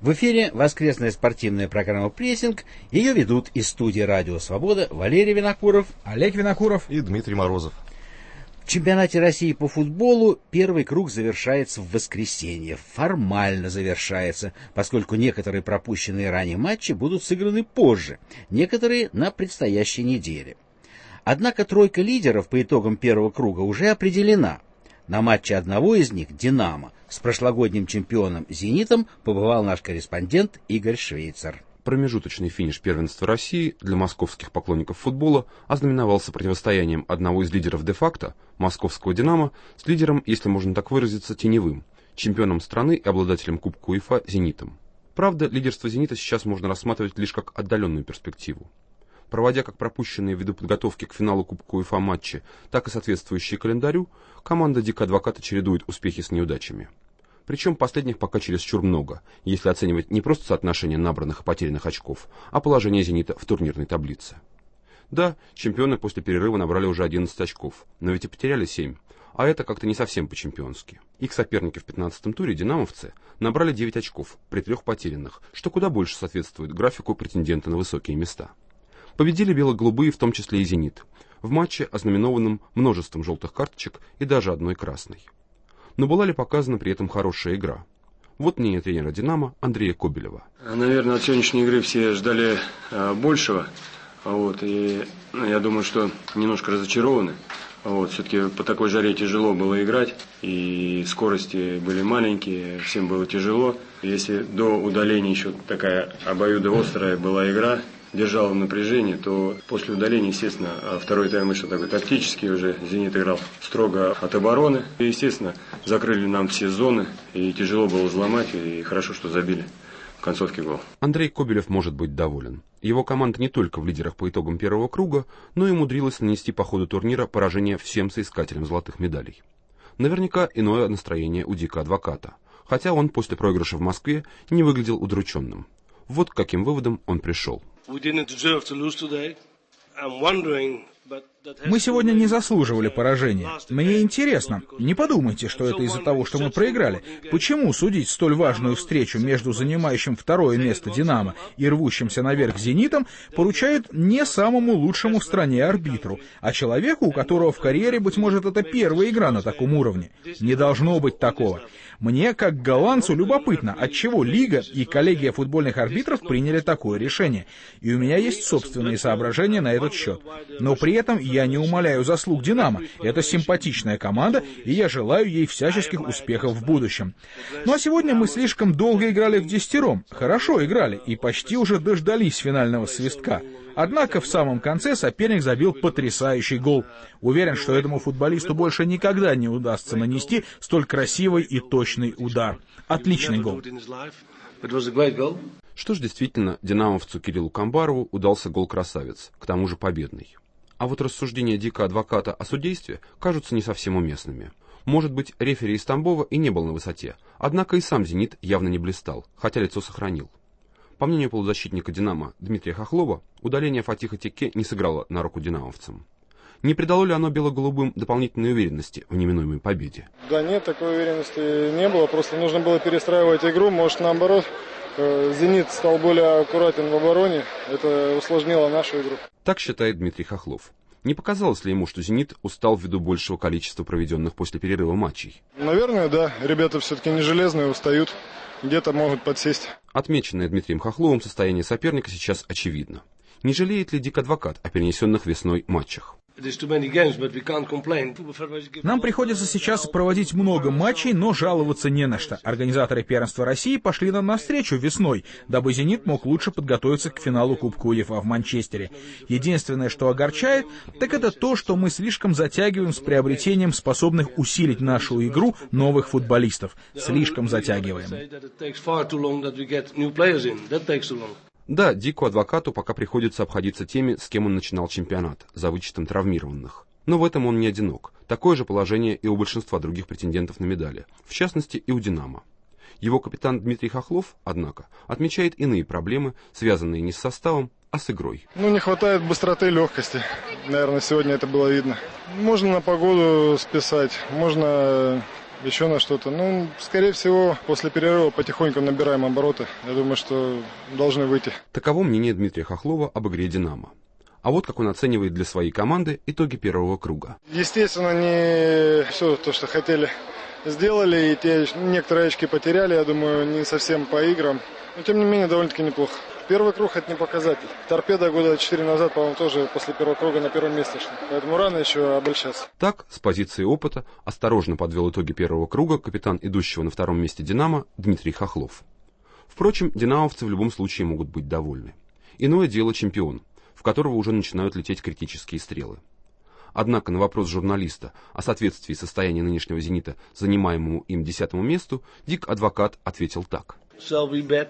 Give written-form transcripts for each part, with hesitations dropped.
В эфире воскресная спортивная программа «Прессинг». Ее ведут из студии «Радио Свобода» Валерий Винокуров, Олег Винокуров и Дмитрий Морозов. В чемпионате России по футболу первый круг завершается в воскресенье. Формально завершается, поскольку некоторые пропущенные ранее матчи будут сыграны позже, некоторые на предстоящей неделе. Однако тройка лидеров по итогам первого круга уже определена. На матче одного из них, «Динамо», с прошлогодним чемпионом «Зенитом» побывал наш корреспондент Игорь Швейцар. Промежуточный финиш первенства России для московских поклонников футбола ознаменовался противостоянием одного из лидеров де-факто, московского «Динамо», с лидером, если можно так выразиться, теневым, чемпионом страны и обладателем Кубка УЕФА «Зенитом». Правда, лидерство «Зенита» сейчас можно рассматривать лишь как отдаленную перспективу. Проводя как пропущенные ввиду подготовки к финалу Кубка УЕФА матчи, так и соответствующие календарю, команда «Дико Адвоката» чередует успехи с неудачами. Причем последних пока чересчур много, если оценивать не просто соотношение набранных и потерянных очков, а положение «Зенита» в турнирной таблице. Да, чемпионы после перерыва набрали уже 11 очков, но ведь и потеряли 7, а это как-то не совсем по-чемпионски. Их соперники в 15-м туре, динамовцы, набрали 9 очков при 3 потерянных, что куда больше соответствует графику претендента на высокие места. Победили бело-голубые, в том числе и «Зенит», в матче, ознаменованном множеством желтых карточек и даже одной красной. Но была ли показана при этом хорошая игра? Вот мнение тренера «Динамо» Андрея Кобелева. Наверное, от сегодняшней игры все ждали большего. И я думаю, что немножко разочарованы. Все-таки по такой жаре тяжело было играть, и скорости были маленькие, всем было тяжело. Если до удаления еще такая обоюдоострая была игра, держал в напряжении, то после удаления, естественно, второй тайм вышел такой тактический уже. «Зенит» играл строго от обороны. И, естественно, закрыли нам все зоны, и тяжело было взломать, и хорошо, что забили в концовке гол. Андрей Кобелев может быть доволен. Его команда не только в лидерах по итогам первого круга, но и умудрилась нанести по ходу турнира поражение всем соискателям золотых медалей. Наверняка иное настроение у «Дико Адвоката», хотя он после проигрыша в Москве не выглядел удрученным. Вот к каким выводам он пришел. Мы сегодня не заслуживали поражения. Мне интересно, не подумайте, что это из-за того, что мы проиграли. Почему судить столь важную встречу между занимающим второе место «Динамо» и рвущимся наверх «Зенитом» поручают не самому лучшему в стране арбитру, а человеку, у которого в карьере, быть может, это первая игра на таком уровне? Не должно быть такого. Мне, как голландцу, любопытно, отчего Лига и коллегия футбольных арбитров приняли такое решение. И у меня есть собственные соображения на этот счет. Но при этом я не умаляю заслуг «Динамо». Это симпатичная команда, и я желаю ей всяческих успехов в будущем. Ну а сегодня мы слишком долго играли вдесятером. Хорошо играли и почти уже дождались финального свистка. Однако в самом конце соперник забил потрясающий гол. Уверен, что этому футболисту больше никогда не удастся нанести столь красивый и точный удар. Отличный гол. Что ж, действительно, динамовцу Кириллу Камбарову удался гол-красавец, к тому же победный. А вот рассуждения «Дико Адвоката» о судействе кажутся не совсем уместными. Может быть, рефери из Тамбова и не был на высоте, однако и сам «Зенит» явно не блистал, хотя лицо сохранил. По мнению полузащитника «Динамо» Дмитрия Хохлова, удаление Фатиха Теке не сыграло на руку динамовцам. Не придало ли оно бело-голубым дополнительной уверенности в неминуемой победе? Да нет, такой уверенности не было, просто нужно было перестраивать игру, может наоборот. «Зенит» стал более аккуратен в обороне, это усложнило нашу игру. Так считает Дмитрий Хохлов. Не показалось ли ему, что «Зенит» устал ввиду большего количества проведенных после перерыва матчей? Наверное, да. Ребята все-таки не железные, устают. Где-то могут подсесть. Отмеченное Дмитрием Хохловым состояние соперника сейчас очевидно. Не жалеет ли «Дико Адвокат» о перенесенных весной матчах? Нам приходится сейчас проводить много матчей, но жаловаться не на что. Организаторы первенства России пошли нам навстречу весной, дабы «Зенит» мог лучше подготовиться к финалу Кубка УЕФА в Манчестере. Единственное, что огорчает, так это то, что мы слишком затягиваем с приобретением способных усилить нашу игру новых футболистов. Слишком затягиваем. Да, Дико Адвокату пока приходится обходиться теми, с кем он начинал чемпионат, за вычетом травмированных. Но в этом он не одинок. Такое же положение и у большинства других претендентов на медали, в частности и у «Динамо». Его капитан Дмитрий Хохлов, однако, отмечает иные проблемы, связанные не с составом, а с игрой. Не хватает быстроты и легкости. Наверное, сегодня это было видно. Можно на погоду списать, можно еще на что-то. Ну, скорее всего, после перерыва потихоньку набираем обороты. Я думаю, что должны выйти. Таково мнение Дмитрия Хохлова об игре «Динамо». А вот как он оценивает для своей команды итоги первого круга. Естественно, не все то, что хотели, сделали. И те некоторые очки потеряли, я думаю, не совсем по играм. Но, тем не менее, довольно-таки неплохо. Первый круг – это не показатель. «Торпедо» года 4 назад, по-моему, тоже после первого круга на первом месте шли. Поэтому рано еще обольщаться. Так, с позиции опыта, осторожно подвел итоги первого круга капитан идущего на втором месте «Динамо» Дмитрий Хохлов. Впрочем, динамовцы в любом случае могут быть довольны. Иное дело чемпион, в которого уже начинают лететь критические стрелы. Однако на вопрос журналиста о соответствии состояния нынешнего «Зенита» занимаемому им 10-му месту Дик Адвокат ответил так. Что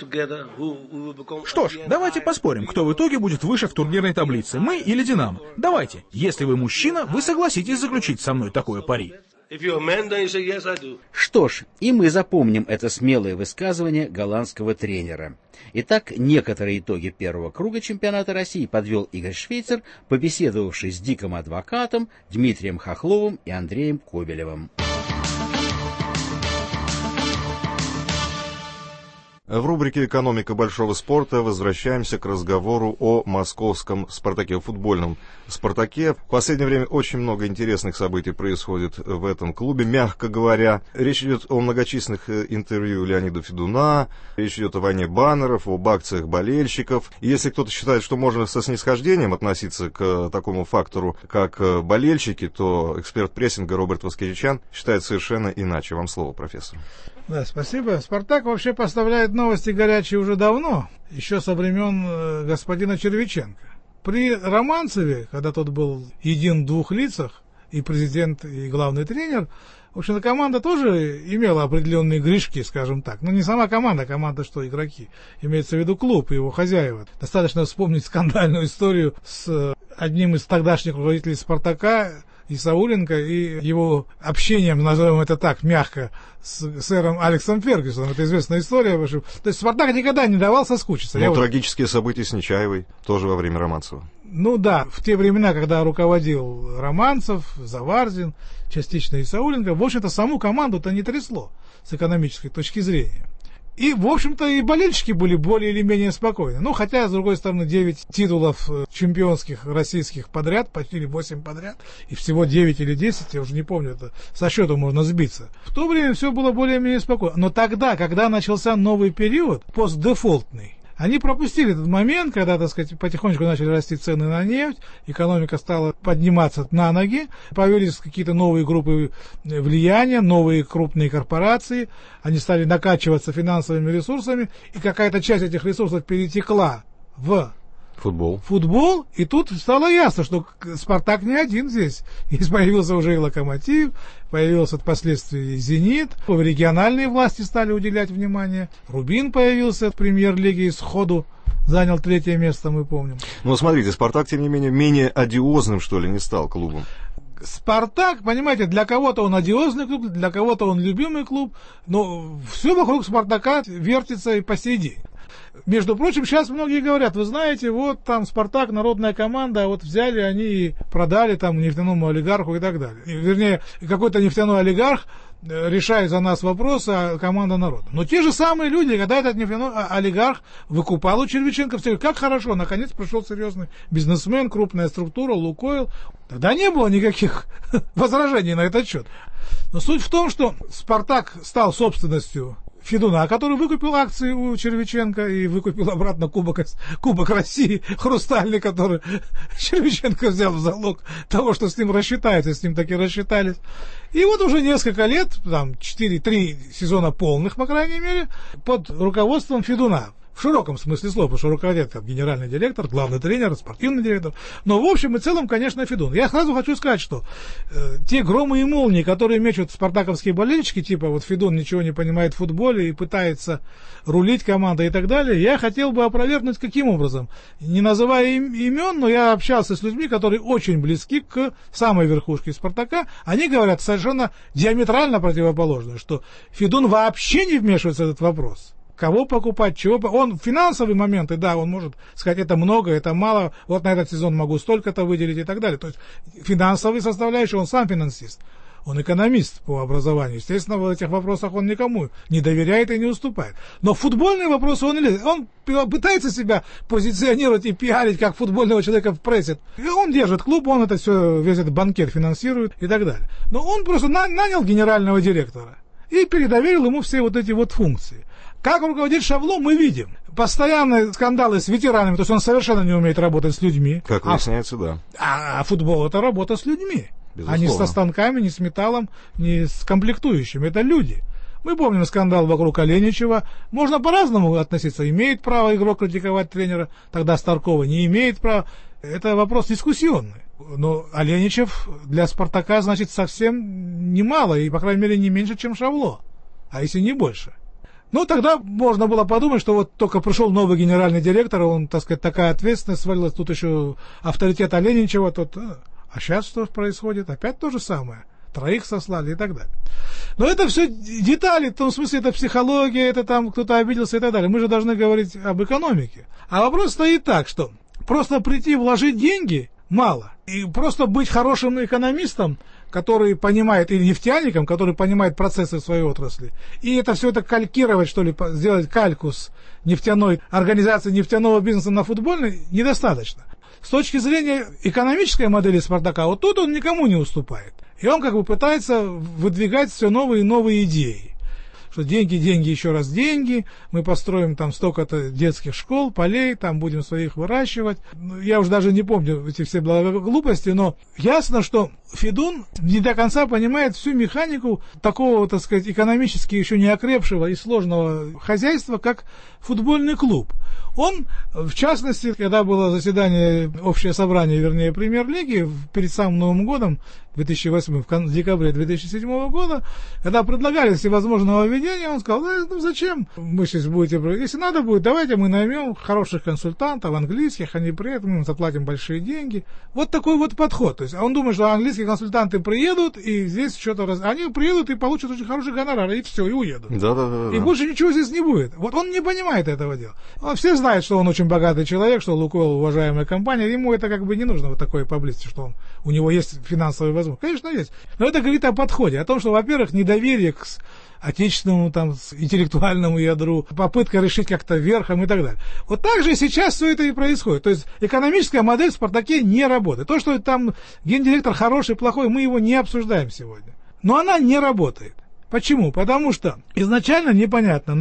ж, давайте поспорим, кто в итоге будет выше в турнирной таблице, мы или «Динамо». Давайте, если вы мужчина, вы согласитесь заключить со мной такое пари. Что ж, и мы запомним это смелое высказывание голландского тренера. Итак, некоторые итоги первого круга чемпионата России подвел Игорь Швейцер, побеседовавший с Диком Адвокатом, Дмитрием Хохловым и Андреем Кобелевым. В рубрике «Экономика большого спорта» возвращаемся к разговору о московском «Спартаке», о футбольном «Спартаке». В последнее время очень много интересных событий происходит в этом клубе, мягко говоря. Речь идет о многочисленных интервью Леонида Федуна, речь идет о войне баннеров, об акциях болельщиков. И если кто-то считает, что можно со снисхождением относиться к такому фактору, как болельщики, то эксперт прессинга Роберт Воскеричан считает совершенно иначе. Вам слово, профессор. Да, спасибо. «Спартак» вообще поставляет новости горячие уже давно, еще со времен господина Червиченко. При Романцеве, когда тот был един в двух лицах, и президент, и главный тренер, в общем-то, команда тоже имела определенные грешки, скажем так. Но не сама команда, команда что, игроки. Имеется в виду клуб и его хозяева. Достаточно вспомнить скандальную историю с одним из тогдашних руководителей «Спартака», Исауленко, и его общением, назовем это так, мягко, с сэром Алексом Фергюсоном. Это известная история. То есть «Спартак» никогда не давал соскучиться. Но трагические события с Нечаевой тоже во время Романцева. Ну да, в те времена, когда руководил Романцев, Заварзин, частично Исауленко, в общем-то, саму команду-то не трясло с экономической точки зрения. И, в общем-то, и болельщики были более или менее спокойны. Ну, хотя, с другой стороны, 9 титулов чемпионских российских подряд, почти 8 подряд, и всего 9 или 10, я уже не помню, это со счету можно сбиться. В то время все было более-менее спокойно. Но тогда, когда начался новый период, постдефолтный, они пропустили этот момент, когда, так сказать, потихонечку начали расти цены на нефть, экономика стала подниматься на ноги, появились какие-то новые группы влияния, новые крупные корпорации, они стали накачиваться финансовыми ресурсами, и какая-то часть этих ресурсов перетекла в футбол, и тут стало ясно, что «Спартак» не один здесь. И появился уже и «Локомотив», появился впоследствии «Зенит», региональные власти стали уделять внимание, «Рубин» появился в премьер-лиге и сходу занял 3-е место, мы помним. Но смотрите, «Спартак», тем не менее, менее одиозным, что ли, не стал клубом. «Спартак», понимаете, для кого-то он одиозный клуб, для кого-то он любимый клуб, но все вокруг «Спартака» вертится и по сей день. Между прочим, сейчас многие говорят, вы знаете, вот там «Спартак», народная команда, а вот взяли они и продали там нефтяному олигарху и так далее. Вернее, какой-то нефтяной олигарх решает за нас вопрос, а команда народа. Но те же самые люди, когда этот нефтяной олигарх выкупал у Червиченко, все, как хорошо, наконец пришел серьезный бизнесмен, крупная структура, «Лукойл». Тогда не было никаких возражений на этот счет. Но суть в том, что «Спартак» стал собственностью Федуна, который выкупил акции у Червиченко и выкупил обратно Кубок России, хрустальный, который Червиченко взял в залог того, что с ним рассчитаются, с ним таки рассчитались. И вот уже несколько лет, там 3 сезона полных, по крайней мере, под руководством Федуна. В широком смысле слова, потому что руководит как генеральный директор, главный тренер, спортивный директор. Но в общем и целом, конечно, Федун. Я сразу хочу сказать, что те громы и молнии, которые мечут спартаковские болельщики, типа вот Федун ничего не понимает в футболе и пытается рулить командой и так далее, я хотел бы опровергнуть каким образом. Не называя имен, но я общался с людьми, которые очень близки к самой верхушке Спартака. Они говорят совершенно диаметрально противоположное, что Федун вообще не вмешивается в этот вопрос. Кого покупать, чего... Он финансовые моменты, да, он может сказать, это много, это мало, вот на этот сезон могу столько-то выделить и так далее. То есть финансовые составляющие, он сам финансист. Он экономист по образованию. Естественно, в этих вопросах он никому не доверяет и не уступает. Но в футбольные вопросы он лезет. Он пытается себя позиционировать и пиарить как футбольного человека в прессе. И он держит клуб, он это все, весь этот банкет финансирует и так далее. Но он просто нанял генерального директора и передоверил ему все вот эти вот функции. Как руководит Шавло, мы видим. Постоянные скандалы с ветеранами, то есть он совершенно не умеет работать с людьми. Как выясняется, да. А футбол — это работа с людьми. Безусловно. А не со станками, не с металлом, не с комплектующими. Это люди. Мы помним скандал вокруг Аленичева. Можно по-разному относиться. Имеет право игрок критиковать тренера, тогда Старкова не имеет права. Это вопрос дискуссионный. Но Аленичев для «Спартака» значит совсем немало, и, по крайней мере, не меньше, чем Шавло. А если не больше. Ну, тогда можно было подумать, что вот только пришел новый генеральный директор, он, так сказать, такая ответственность свалилась, тут еще авторитет Аленичева, тут... А сейчас что происходит? Опять то же самое. 3 сослали и так далее. Но это все детали, в том смысле, это психология, это там кто-то обиделся и так далее. Мы же должны говорить об экономике. А вопрос стоит так, что просто прийти вложить деньги мало. И просто быть хорошим экономистом, который понимает, или нефтяником, который понимает процессы своей отрасли, и это все это калькировать, что ли, сделать калькус нефтяной, организации нефтяного бизнеса на футбольной, недостаточно. С точки зрения экономической модели «Спартака», вот тут он никому не уступает. И он как бы пытается выдвигать все новые и новые идеи. Что деньги, еще раз деньги, мы построим там столько-то детских школ, полей, там будем своих выращивать. Я уже даже не помню эти все глупости, но ясно, что Федун не до конца понимает всю механику такого, так сказать, экономически еще не окрепшего и сложного хозяйства, как футбольный клуб. Он, в частности, когда было заседание, общее собрание, вернее, премьер-лиги, перед самым Новым годом, 2008, в декабре 2007 года, когда предлагали всевозможные нововведения, он сказал, ну зачем мы сейчас будете, если надо будет, давайте мы наймем хороших консультантов, английских, они приедут, мы им заплатим большие деньги. Вот такой вот подход. То есть он думает, что английские консультанты приедут, и здесь что-то... Они приедут и получат очень хороший гонорар, и все, и уедут. Да. И больше ничего здесь не будет. Вот он не понимает этого дела. Все знают, что он очень богатый человек, что Лукойл уважаемая компания, ему это как бы не нужно вот такое поблизости, что у него есть финансовые возможности. Конечно, есть. Но это говорит о подходе, о том, что, во-первых, недоверие к отечественному там интеллектуальному ядру, попытка решить как-то верхом и так далее. Вот так же сейчас все это и происходит. То есть экономическая модель в «Спартаке» не работает. То, что там гендиректор хороший, плохой, мы его не обсуждаем сегодня. Но она не работает. Почему? Потому что изначально непонятно,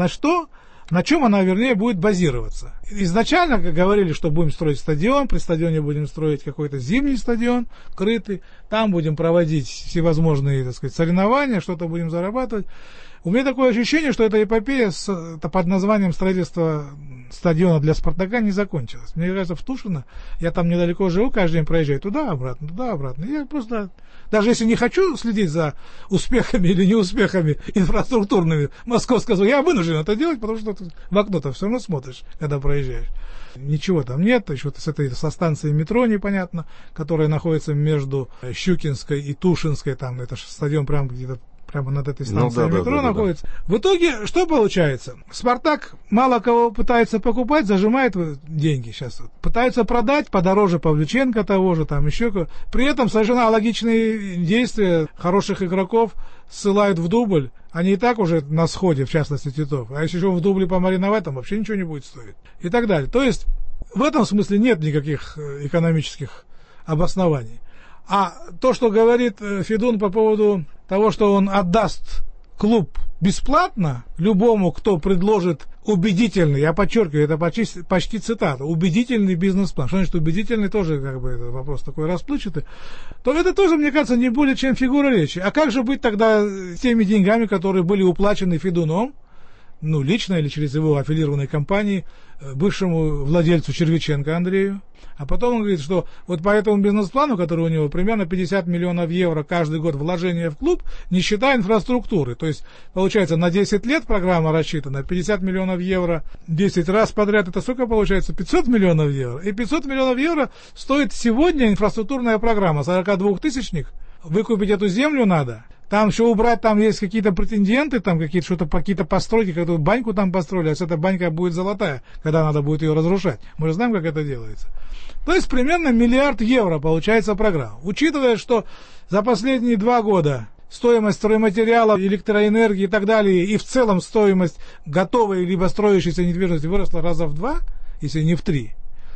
на чем она, вернее, будет базироваться. Изначально, как говорили, что будем строить стадион, при стадионе будем строить какой-то зимний стадион, крытый, там будем проводить всевозможные, так сказать, соревнования, что-то будем зарабатывать. У меня такое ощущение, что эта эпопея под названием строительства стадиона для «Спартака» не закончилась. Мне кажется, в Тушино, я там недалеко живу, каждый день проезжаю туда-обратно. Я просто, даже если не хочу следить за успехами или неуспехами инфраструктурными московского, я вынужден это делать, потому что в окно-то все равно смотришь, когда проезжаешь. Ничего там нет, еще со станцией метро непонятно, которая находится между Щукинской и Тушинской, там это же стадион прямо где-то прямо над этой станцией метро находится. Да. В итоге, что получается? «Спартак» мало кого пытается покупать, зажимает деньги сейчас. Пытаются продать подороже Павлюченко того же, там еще кого. При этом совершенно логичные действия хороших игроков ссылают в дубль. Они и так уже на сходе, в частности, Титов. А если еще в дубле помариновать, там вообще ничего не будет стоить. И так далее. То есть, в этом смысле нет никаких экономических обоснований. А то, что говорит Федун по поводу того, что он отдаст клуб бесплатно любому, кто предложит убедительный, я подчеркиваю, это почти цитата, убедительный бизнес-план. Что значит убедительный, тоже как бы это вопрос такой расплывчатый. То это тоже, мне кажется, не более чем фигура речи. А как же быть тогда с теми деньгами, которые были уплачены Федуном, лично или через его аффилированной компании, бывшему владельцу Червиченко Андрею? А потом он говорит, что вот по этому бизнес-плану, который у него примерно 50 миллионов евро каждый год вложения в клуб, не считая инфраструктуры. То есть, получается, на 10 лет программа рассчитана, 50 миллионов евро 10 раз подряд, это сколько получается? 500 миллионов евро. И 500 миллионов евро стоит сегодня инфраструктурная программа, 42-тысячник. Выкупить эту землю надо. Там еще убрать, там есть какие-то претенденты, там какие-то постройки, какую-то баньку там построили, а эта банька будет золотая, когда надо будет ее разрушать. Мы же знаем, как это делается. То есть примерно 1 миллиард евро получается программа. Учитывая, что за последние 2 года стоимость стройматериалов, электроэнергии и так далее, и в целом стоимость готовой либо строящейся недвижимости выросла раза в 2, если не в 3,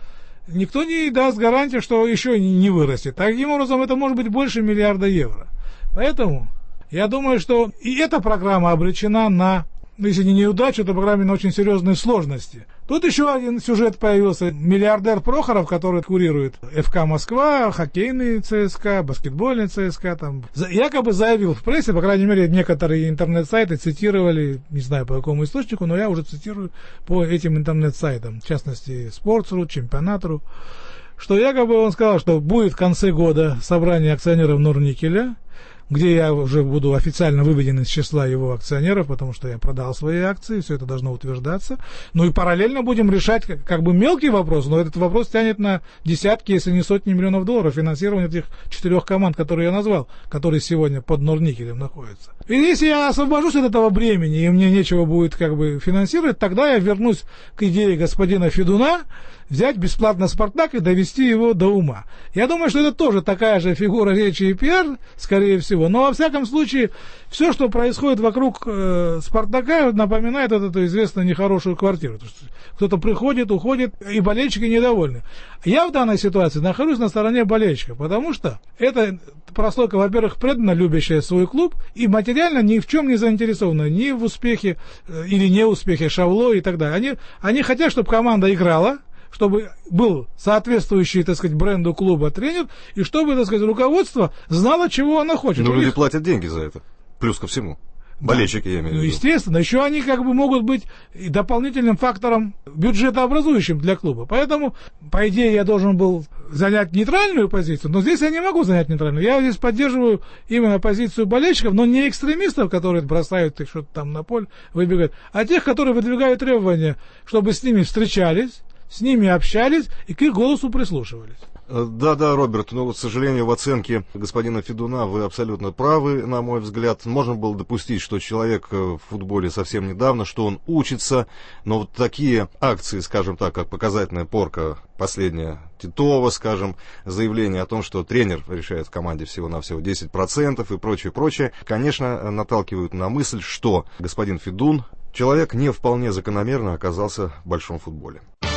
никто не даст гарантии, что еще не вырастет. Таким образом, это может быть больше миллиарда евро. Поэтому я думаю, что и эта программа обречена на, если не неудачу, то программе на очень серьезные сложности. Тут еще один сюжет появился. Миллиардер Прохоров, который курирует ФК Москва, хоккейный ЦСКА, баскетбольный ЦСКА, там, якобы заявил в прессе, по крайней мере, некоторые интернет-сайты цитировали, не знаю по какому источнику, но я уже цитирую по этим интернет-сайтам, в частности, Sports.ru, Чемпионат.ру, что якобы он сказал, что будет в конце года собрание акционеров Норникеля, где я уже буду официально выведен из числа его акционеров, потому что я продал свои акции, все это должно утверждаться. Ну и параллельно будем решать как бы мелкий вопрос, но этот вопрос тянет на десятки, если не сотни миллионов долларов финансирования этих 4 команд, которые я назвал, которые сегодня под Норникелем находятся. И если я освобожусь от этого бремени, и мне нечего будет как бы финансировать, тогда я вернусь к идее господина Федуна, взять бесплатно «Спартак» и довести его до ума. Я думаю, что это тоже такая же фигура речи и пиар, скорее всего. Но, во всяком случае, все, что происходит вокруг «Спартака», напоминает эту известную нехорошую квартиру. Кто-то приходит, уходит, и болельщики недовольны. Я в данной ситуации нахожусь на стороне болельщиков, потому что это прослойка, во-первых, преданно любящая свой клуб и материально ни в чем не заинтересована, ни в успехе или неуспехе Шавло и так далее. Они хотят, чтобы команда играла, чтобы был соответствующий, так сказать, бренду клуба тренер, и чтобы, так сказать, руководство знало, чего оно хочет. Но люди платят деньги за это, плюс ко всему. Болельщики, я имею в виду. Ну, естественно, еще они как бы могут быть и дополнительным фактором бюджетообразующим для клуба. Поэтому, по идее, я должен был занять нейтральную позицию, но здесь я не могу занять нейтральную. Я здесь поддерживаю именно позицию болельщиков, но не экстремистов, которые бросают их что-то там на поле, выбегают, а тех, которые выдвигают требования, чтобы с ними встречались, с ними общались и к их голосу прислушивались. Да, Роберт, но, к сожалению, в оценке господина Федуна вы абсолютно правы, на мой взгляд. Можно было допустить, что человек в футболе совсем недавно, что он учится, но вот такие акции, скажем так, как показательная порка последняя Титова, скажем, заявление о том, что тренер решает в команде всего-навсего 10% и прочее, конечно, наталкивают на мысль, что господин Федун, человек не вполне закономерно оказался в большом футболе.